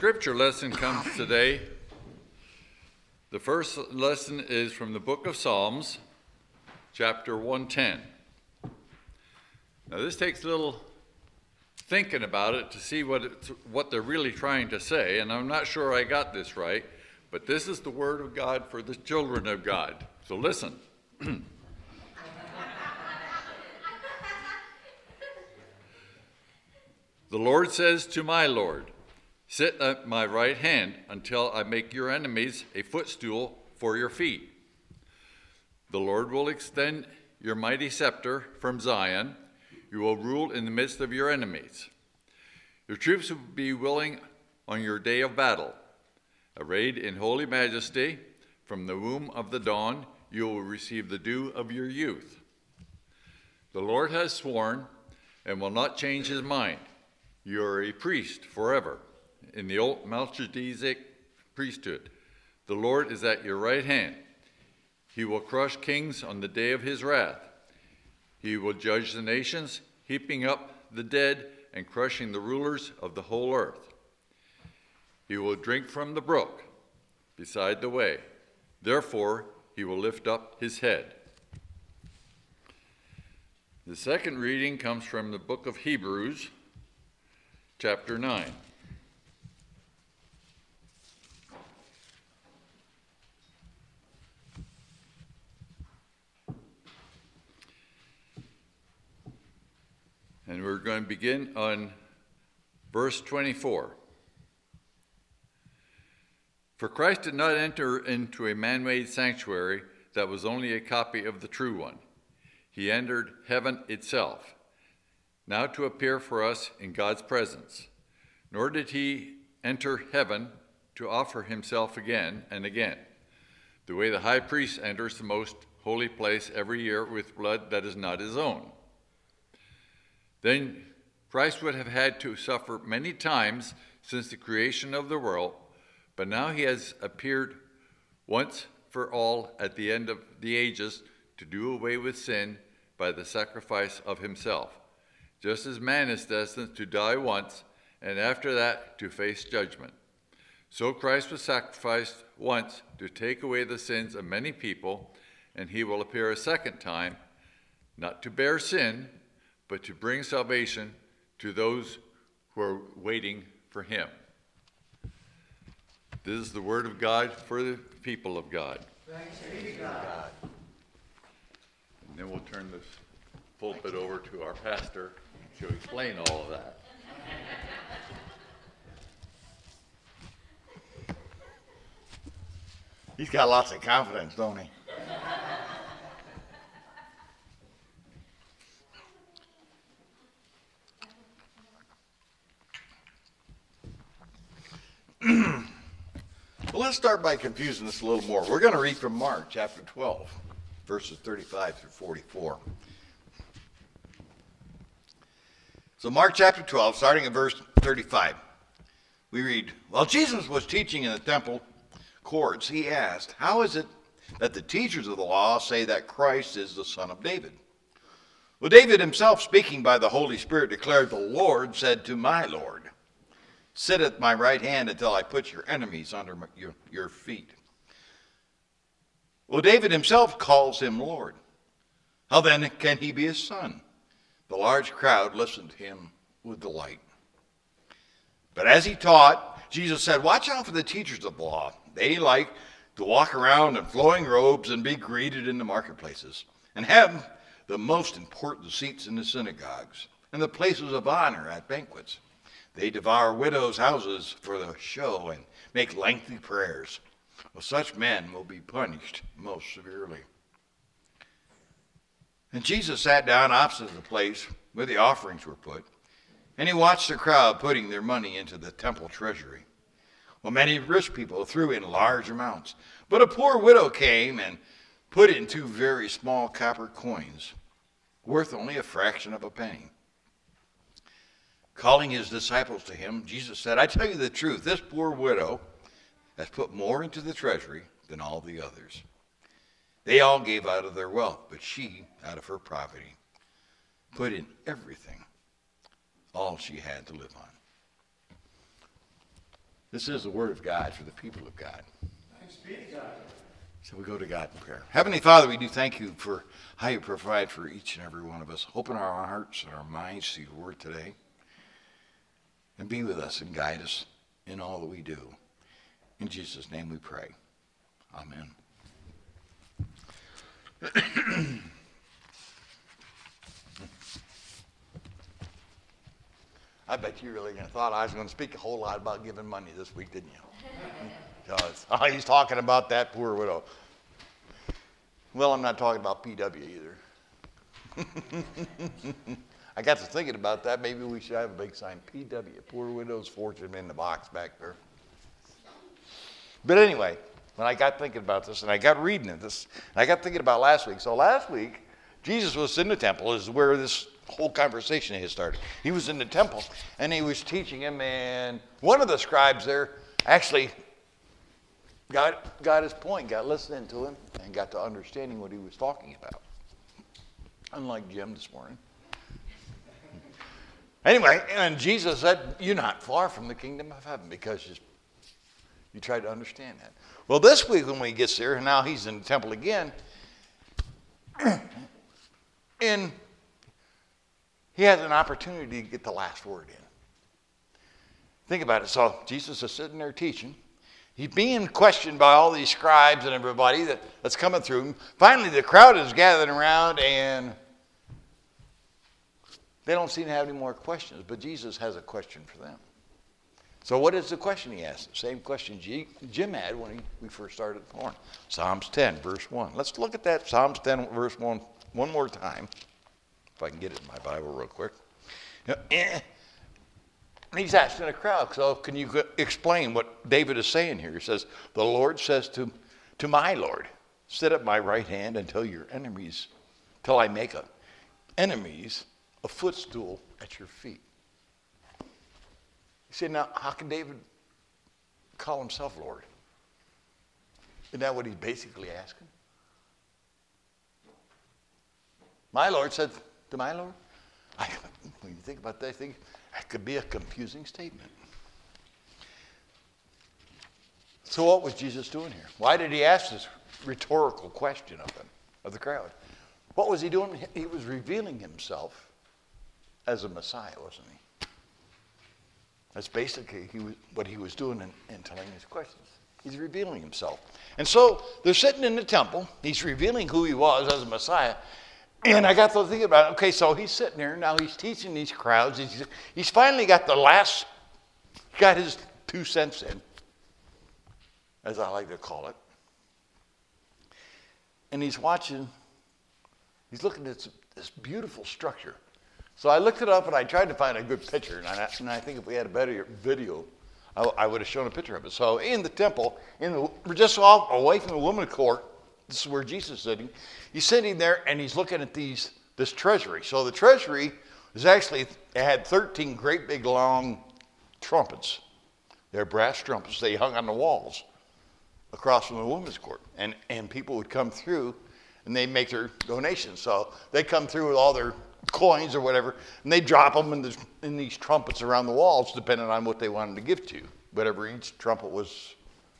Scripture lesson comes today. The first lesson is from the book of Psalms, chapter 110. Now this takes a little thinking about it to see what they're really trying to say, and I'm not sure I got this right, but this is the word of God for the children of God. So listen. The Lord says to my Lord, "Sit at my right hand until I make your enemies a footstool for your feet." The Lord will extend your mighty scepter from Zion. You will rule in the midst of your enemies. Your troops will be willing on your day of battle. Arrayed in holy majesty, from the womb of the dawn, you will receive the dew of your youth. The Lord has sworn and will not change his mind. You are a priest forever in the old Melchizedek priesthood. The Lord is at your right hand. He will crush kings on the day of his wrath. He will judge the nations, heaping up the dead and crushing the rulers of the whole earth. He will drink from the brook beside the way. Therefore, he will lift up his head. The second reading comes from the book of Hebrews, chapter 9. And we're going to begin on verse 24. For Christ did not enter into a man-made sanctuary that was only a copy of the true one. He entered heaven itself, now to appear for us in God's presence. Nor did he enter heaven to offer himself again and again, the way the high priest enters the most holy place every year with blood that is not his own. Then Christ would have had to suffer many times since the creation of the world, but now he has appeared once for all at the end of the ages to do away with sin by the sacrifice of himself, just as man is destined to die once and after that to face judgment. So Christ was sacrificed once to take away the sins of many people, and he will appear a second time, not to bear sin, but to bring salvation to those who are waiting for him. This is the word of God for the people of God. Thanks be to God. And then we'll turn this pulpit over to our pastor to explain all of that. He's got lots of confidence, don't he? Well, let's start by confusing this a little more. We're going to read from Mark chapter 12, verses 35 through 44. So Mark chapter 12, starting at verse 35, we read, "While Jesus was teaching in the temple courts, he asked, 'How is it that the teachers of the law say that Christ is the son of David?' Well, David himself, speaking by the Holy Spirit, declared, 'The Lord said to my Lord, sit at my right hand until I put your enemies under your feet.' Well, David himself calls him Lord. How then can he be his son?" The large crowd listened to him with delight. But as he taught, Jesus said, "Watch out for the teachers of the law. They like to walk around in flowing robes and be greeted in the marketplaces, and have the most important seats in the synagogues and the places of honor at banquets. They devour widows' houses for the show and make lengthy prayers. Well, such men will be punished most severely." And Jesus sat down opposite the place where the offerings were put, and he watched the crowd putting their money into the temple treasury. Well, many rich people threw in large amounts, but a poor widow came and put in 2 very small copper coins, worth only a fraction of a penny. Calling his disciples to him, Jesus said, "I tell you the truth, this poor widow has put more into the treasury than all the others. They all gave out of their wealth, but she, out of her poverty, put in everything, all she had to live on." This is the word of God for the people of God. Thanks be to God. So we go to God in prayer. Heavenly Father, we do thank you for how you provide for each and every one of us. Open our hearts and our minds to your word today. And be with us and guide us in all that we do. In Jesus' name we pray. Amen. I bet you really thought I was going to speak a whole lot about giving money this week, didn't you? Because he's talking about that poor widow. Well, I'm not talking about PW either. I got to thinking about that. Maybe we should have a big sign, PW, Poor Widow's Fortune, in the box back there. But anyway, when I got thinking about this, and I got reading this, and I got thinking about last week. So last week, Jesus was in the temple, is where this whole conversation has started. He was in the temple, and he was teaching him, and one of the scribes there actually got his point, got listening to him, and got to understanding what he was talking about. Unlike Jim this morning. Anyway, and Jesus said, you're not far from the kingdom of heaven because you try to understand that. Well, this week when he gets there, and now he's in the temple again, and he has an opportunity to get the last word in. Think about it. So Jesus is sitting there teaching. He's being questioned by all these scribes and everybody that's coming through him. Finally, the crowd is gathering around, and they don't seem to have any more questions, but Jesus has a question for them. So what is the question he asked? The same question Jim had when we first started the morning. Psalms 10, verse 1. Let's look at that Psalms 10, verse 1 one more time. If I can get it in my Bible real quick. He's asking the crowd, so can you explain what David is saying here? He says, the Lord says to my Lord, sit at my right hand until I make enemies a footstool at your feet. You say, now, how can David call himself Lord? Isn't that what he's basically asking? My Lord said to my Lord? When you think about that, I think that could be a confusing statement. So what was Jesus doing here? Why did he ask this rhetorical question of the crowd? What was he doing? He was revealing himself as a Messiah, wasn't he? That's basically what he was doing in telling his questions. He's revealing himself. And so they're sitting in the temple. He's revealing who he was as a Messiah. And I got to thinking about it. Okay, so he's sitting there. Now he's teaching these crowds. He's finally got got his 2 cents in, as I like to call it. And he's looking at this beautiful structure. So I looked it up and I tried to find a good picture. And I think if we had a better video, I would have shown a picture of it. So in the temple, we're just off away from the women's court. This is where Jesus is sitting. He's sitting there and he's looking at this treasury. So the treasury it had 13 great big long trumpets. They're brass trumpets. They hung on the walls across from the women's court. And people would come through and they'd make their donations. So they come through with all their coins or whatever, and they drop them in these trumpets around the walls, depending on what they wanted to give to, whatever each trumpet was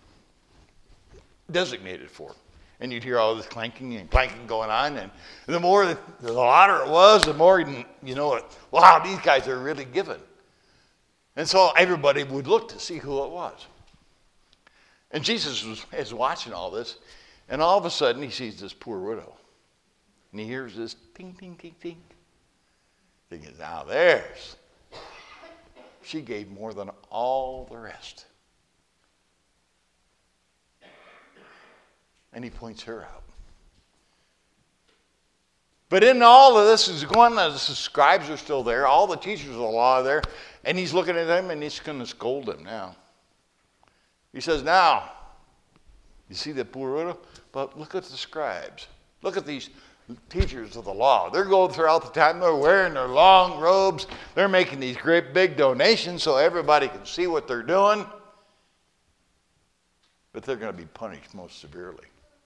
designated for. And you'd hear all this clanking and clanking going on, and the louder it was, the more wow, these guys are really giving. And so everybody would look to see who it was. And Jesus is watching all this, and all of a sudden he sees this poor widow, and he hears this ting, ting, ting, ting. Thinking, now she gave more than all the rest. And he points her out. But in all of this is going on, the scribes are still there, all the teachers of the law are there, and he's looking at them and he's going to scold them now. He says, now, you see that poor widow? But look at the scribes. Look at these teachers of the law. They're going throughout the time. They're wearing their long robes. They're making these great big donations so everybody can see what they're doing. But they're going to be punished most severely.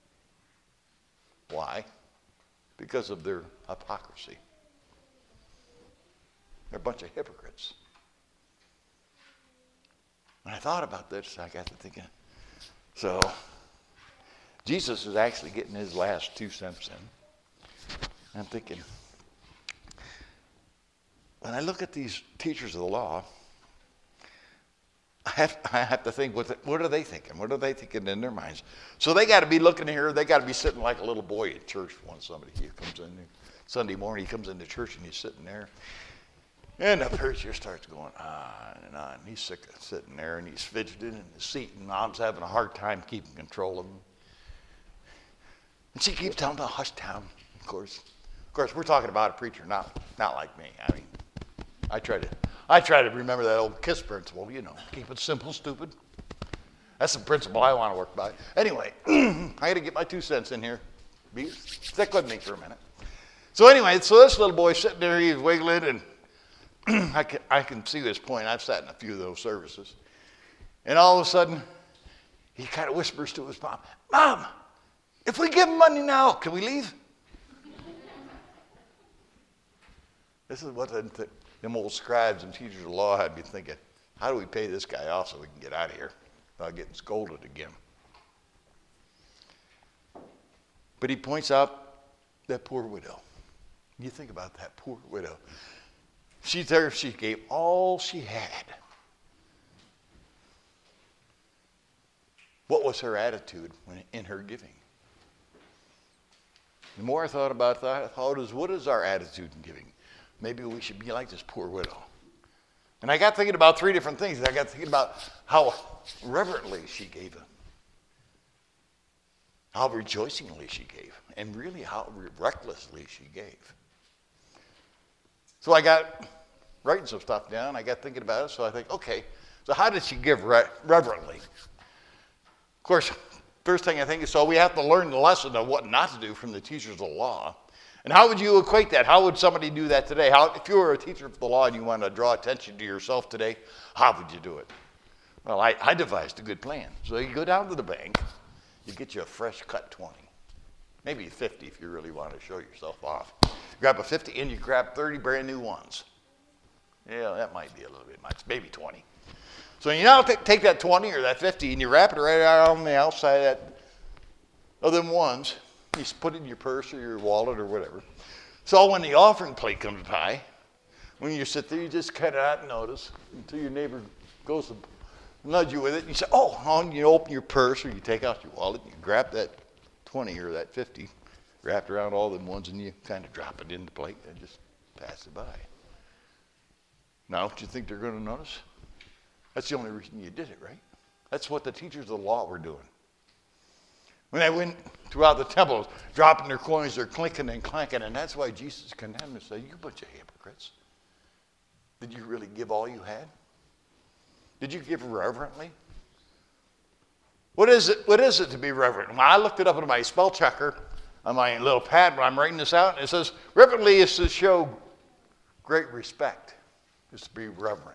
Why? Because of their hypocrisy. They're a bunch of hypocrites. When I thought about this, I got to thinking, so Jesus is actually getting his last 2 cents in. I'm thinking, when I look at these teachers of the law, I have to think, what are they thinking? What are they thinking in their minds? So they got to be looking here. They got to be sitting like a little boy at church when somebody comes in Sunday morning. He comes into church and he's sitting there. And the preacher starts going on and on. He's sick of sitting there and he's fidgeting in his seat. And Mom's having a hard time keeping control of him. And she keeps telling him to hush down. Of course, we're talking about a preacher, not like me. I mean, I try to remember that old KISS principle, keep it simple, stupid. That's the principle I want to work by. Anyway, I got to get my 2 cents in here. Stick with me for a minute. So anyway, so this little boy sitting there, he's wiggling, and I can see his point. I've sat in a few of those services. And all of a sudden, he kind of whispers to his mom, Mom, if we give him money now, can we leave? This is what them old scribes and teachers of law had been thinking. How do we pay this guy off so we can get out of here without getting scolded again? But he points out that poor widow. You think about that poor widow. She's there, she gave all she had. What was her attitude in her giving? The more I thought about that, I thought, what is our attitude in giving? Maybe we should be like this poor widow. And I got thinking about 3 different things. I got thinking about how reverently she gave him, how rejoicingly she gave, and really how recklessly she gave. So I got writing some stuff down. I got thinking about it. So I think, okay, so how did she give reverently? Of course, first thing I think is, so we have to learn the lesson of what not to do from the teachers of the law. And how would you equate that? How would somebody do that today? If you were a teacher of the law and you wanted to draw attention to yourself today, how would you do it? Well, I devised a good plan. So you go down to the bank, you get you a fresh cut 20, maybe 50 if you really want to show yourself off. Grab a 50 and you grab 30 brand new ones. Yeah, that might be a little bit much, maybe 20. So you now take that 20 or that 50 and you wrap it right out on the outside of them ones. You put it in your purse or your wallet or whatever. So when the offering plate comes by, when you sit there, you just kind of not notice until your neighbor goes to nudge you with it. And you say, and you open your purse or you take out your wallet and you grab that 20 or that 50, wrapped around all them ones, and you kind of drop it in the plate and just pass it by. Now, don't you think they're going to notice? That's the only reason you did it, right? That's what the teachers of the law were doing. When they went throughout the temple, dropping their coins, they're clinking and clanking, and that's why Jesus condemned them and said, you bunch of hypocrites. Did you really give all you had? Did you give reverently? What is it to be reverent? When I looked it up in my spell checker on my little pad when I'm writing this out, and it says, reverently is to show great respect, is to be reverent.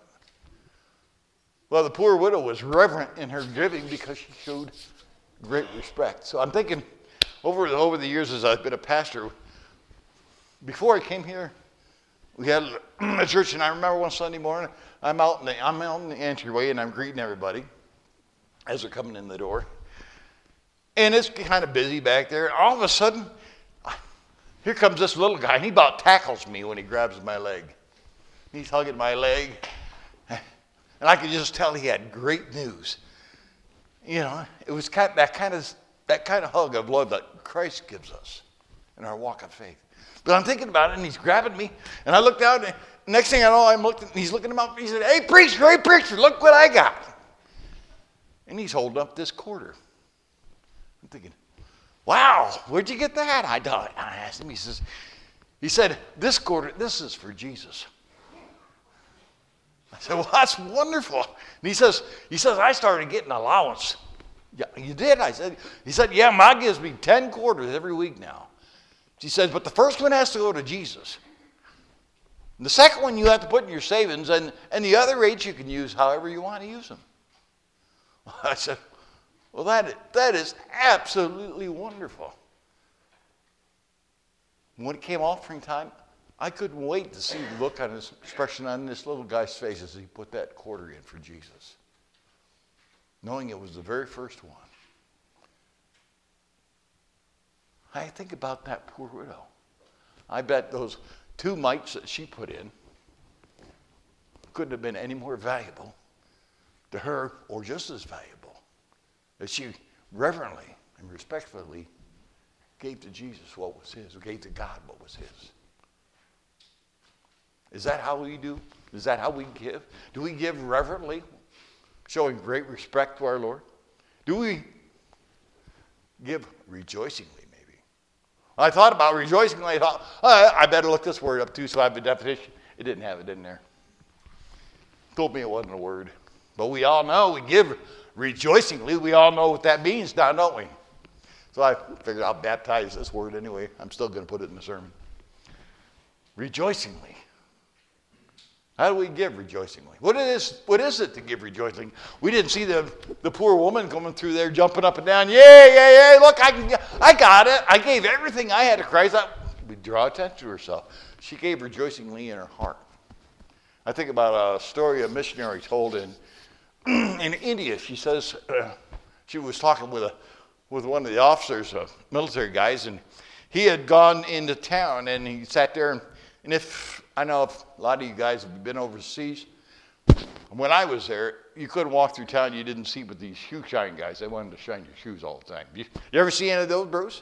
Well, the poor widow was reverent in her giving because she showed great respect. So I'm thinking, over the years as I've been a pastor, before I came here, we had a church, and I remember one Sunday morning, I'm out in the entryway, and I'm greeting everybody as they're coming in the door. And it's kind of busy back there. All of a sudden, here comes this little guy, and he about tackles me when he grabs my leg. He's hugging my leg, and I could just tell he had great news. You know, it was that kind of hug of love that Christ gives us in our walk of faith. But I'm thinking about it, and he's grabbing me, and I look down, and next thing I know, he's looking him up, and he said, hey, preacher, look what I got. And he's holding up this quarter. I'm thinking, wow, where'd you get that? I asked him, he said, this quarter, this is for Jesus. I said, well, that's wonderful. And he says, I started getting allowance. Yeah, you did? He said, yeah, Ma gives me 10 quarters every week now. She says, but the first one has to go to Jesus. And the second one you have to put in your savings, and the other 8 you can use however you want to use them. I said, well, that is absolutely wonderful. When it came offering time, I couldn't wait to see the look on his expression on this little guy's face as he put that quarter in for Jesus. knowing it was the very first one. I think about that poor widow. I bet those 2 mites that she put in couldn't have been any more valuable to her, or just as valuable, that she reverently and respectfully gave to Jesus what was his, or gave to God what was his. Is that how we do? Is that how we give? Do we give reverently, showing great respect to our Lord? Do we give rejoicingly, maybe? I thought about rejoicingly. I thought, I better look this word up too, so I have a definition. It didn't have it in there. Told me it wasn't a word. But we all know we give rejoicingly. We all know what that means now, don't we? So I figured I'll baptize this word anyway. I'm still going to put it in the sermon. Rejoicingly. How do we give rejoicingly? What is it to give rejoicingly? We didn't see the poor woman coming through there jumping up and down. Yay, look, I got it. I gave everything I had to Christ. We draw attention to herself. She gave rejoicingly in her heart. I think about a story a missionary told in India. She says she was talking with one of the officers, military guys, and he had gone into town, and he sat there, and I know if a lot of you guys have been overseas, when I was there, you couldn't walk through town you didn't see with these shoe shine guys. They wanted to shine your shoes all the time. You ever see any of those, Bruce?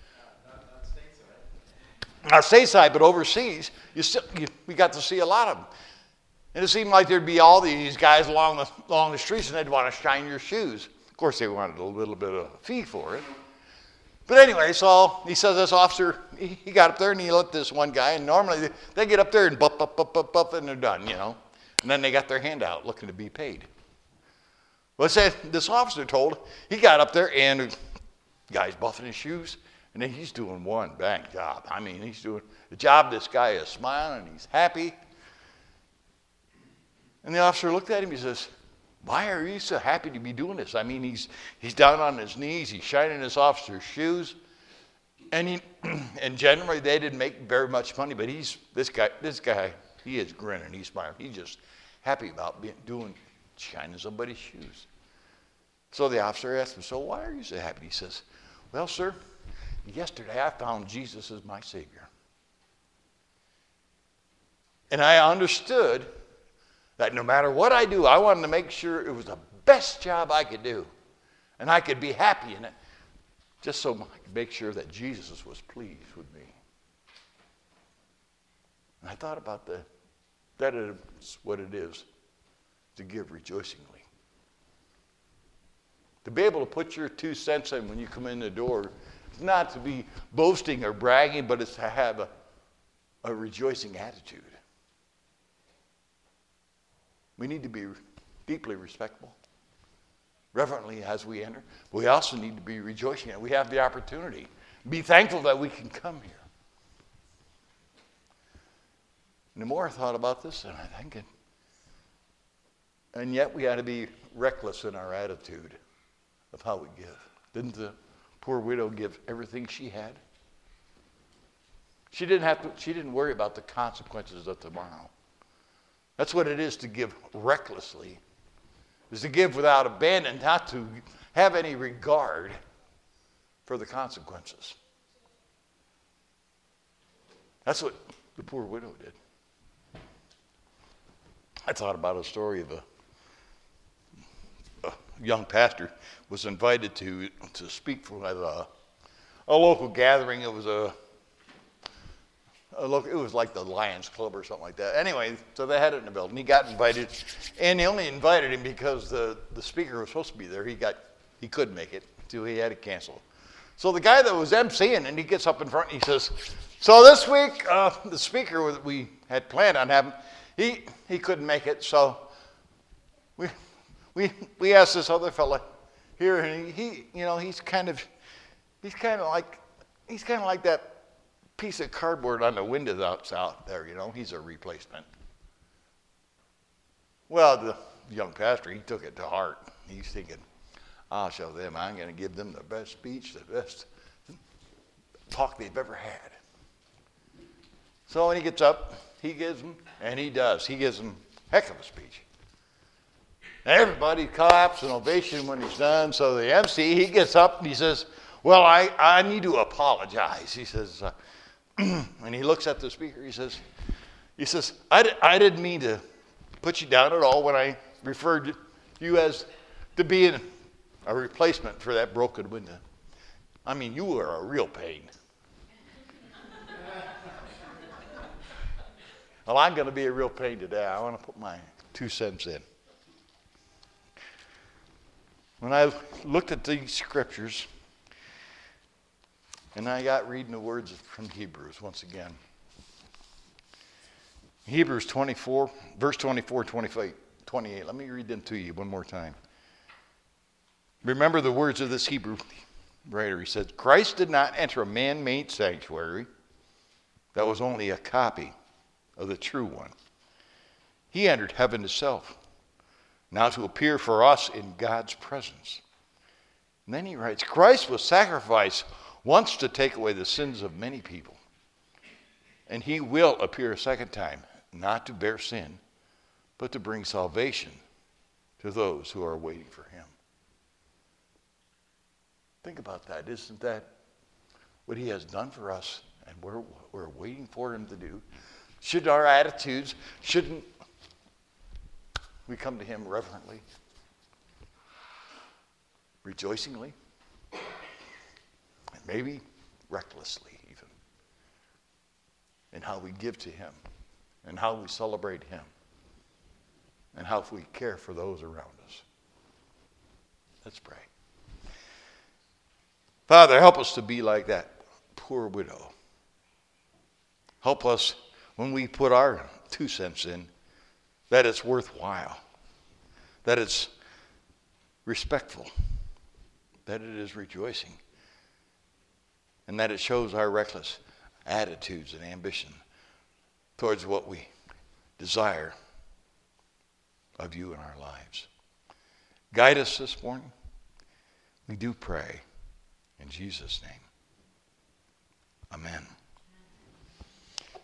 Not stateside, but overseas, we got to see a lot of them. And it seemed like there'd be all these guys along the streets, and they'd want to shine your shoes. Of course, they wanted a little bit of a fee for it. But anyway, so he says this officer, he got up there and he looked at this one guy, and normally they get up there and buff, and they're done, you know. And then they got their hand out looking to be paid. Well, it said this officer told, he got up there and the guy's buffing his shoes, and then he's doing one bang job. I mean, he's doing the job. This guy is smiling and he's happy. And the officer looked at him, he says, why are you so happy to be doing this? I mean, he's down on his knees, he's shining his officer's shoes, and generally they didn't make very much money, but this guy, he is grinning, he's smiling, he's just happy about shining somebody's shoes. So the officer asked him, so why are you so happy? He says, well, sir, yesterday I found Jesus as my Savior. And I understood that no matter what I do, I wanted to make sure it was the best job I could do. And I could be happy in it, just so I could make sure that Jesus was pleased with me. And I thought about that is what it is to give rejoicingly. To be able to put your 2 cents in when you come in the door, it's not to be boasting or bragging, but it's to have a rejoicing attitude. We need to be deeply respectful, reverently as we enter. But we also need to be rejoicing that we have the opportunity. Be thankful that we can come here. And the more I thought about this, and I'm thinking, and yet we ought to be reckless in our attitude of how we give. Didn't the poor widow give everything she had? She didn't worry about the consequences of tomorrow. That's what it is to give recklessly, is to give without abandon, not to have any regard for the consequences. That's what the poor widow did. I thought about a story of a young pastor was invited to speak for a local gathering. It was it was like the Lions Club or something like that. Anyway, so they had it in the building. He got invited, and they only invited him because the speaker was supposed to be there. He couldn't make it, so he had to cancel. So the guy that was emceeing, and he gets up in front and he says, so this week, the speaker that we had planned on having, he couldn't make it, so we asked this other fella here, and he's kind of like that piece of cardboard on the windows out there, he's a replacement. Well, the young pastor, he took it to heart. He's thinking, I'll show them. I'm going to give them the best speech, the best talk they've ever had. So when he gets up, he gives them, and he does. He gives them a heck of a speech. Everybody claps and ovation when he's done. So the MC, he gets up and he says, well, I need to apologize. He says, and he looks at the speaker. He says, I didn't mean to put you down at all when I referred you as to being a replacement for that broken window. I mean, you were a real pain. Well, I'm going to be a real pain today. I want to put my 2 cents in. When I looked at these scriptures, and I got reading the words from Hebrews once again. Hebrews 24, verse 24, 28. Let me read them to you one more time. Remember the words of this Hebrew writer. He said, Christ did not enter a man-made sanctuary that was only a copy of the true one. He entered heaven itself, now to appear for us in God's presence. And then he writes, Christ was sacrificed once to take away the sins of many people. And he will appear a second time, not to bear sin, but to bring salvation to those who are waiting for him. Think about that. Isn't that what he has done for us and we're waiting for him to do? Should our attitudes, shouldn't we come to him reverently, rejoicingly, and maybe recklessly even, in how we give to him and how we celebrate him and how we care for those around us? Let's pray. Father, help us to be like that poor widow. Help us when we put our 2 cents in, that it's worthwhile, that it's respectful, that it is rejoicing, and that it shows our reckless attitudes and ambition towards what we desire of you in our lives. Guide us this morning. We do pray in Jesus' name. Amen.